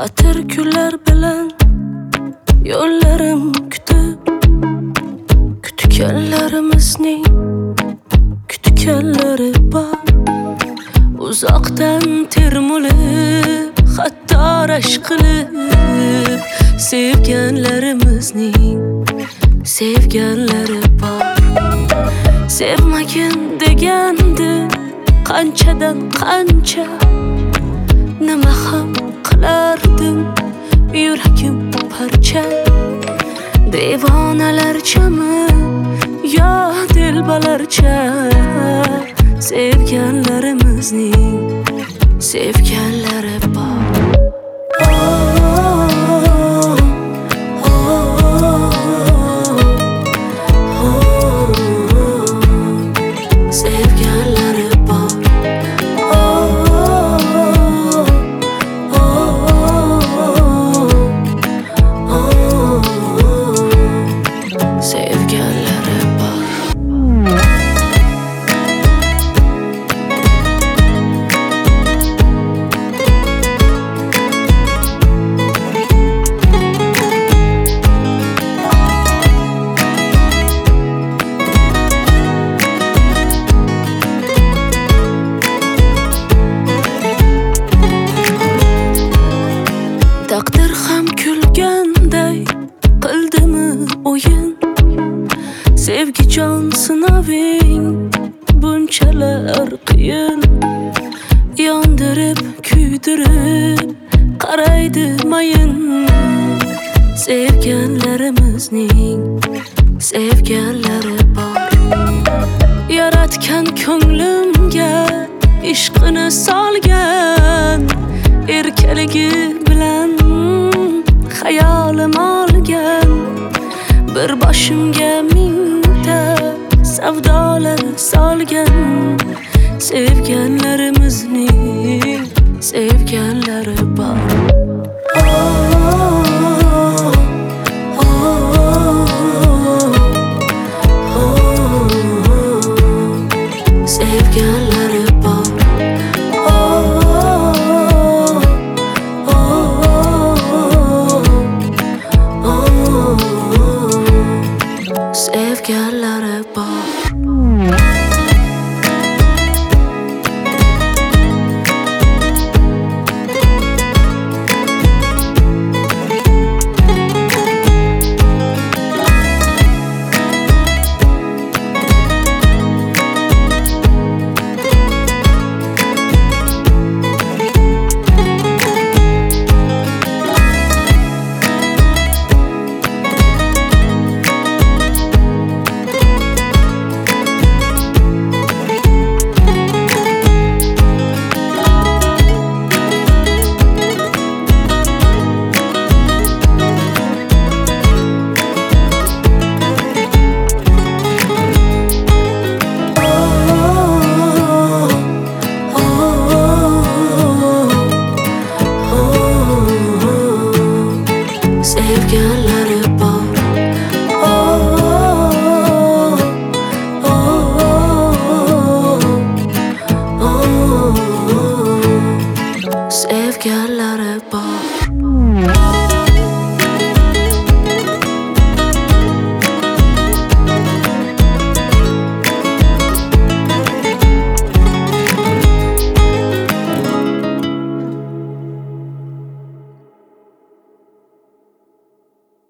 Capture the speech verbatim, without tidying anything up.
Atır güller bilen yollarım kütüp, kütkenlerimizning kütkenleri bor. Uzaktan termulib, hatta rashk qilib, sevganlarimizning sevganlari bor. Sevmagin degandi qanchadan qancha, nima ham qilardim yuragim parcha. Devonalarchami yo dilbalarcha, sevganlarimizning sevganlari bor. Taqdir ham kulganday qildimi o'yin, sevgijon sinaving bunchalar qiyin. Yondirib kuydirib qaraydi mayin, sevganlarimizning sevganlari bor. Yaratgan ko'nglimga ishqini solgan, erkaligi bilan hayolim olgan. Bir boshimga mingta savdolar solgan, sevganlarimizning sevganlari bor. Sevganlar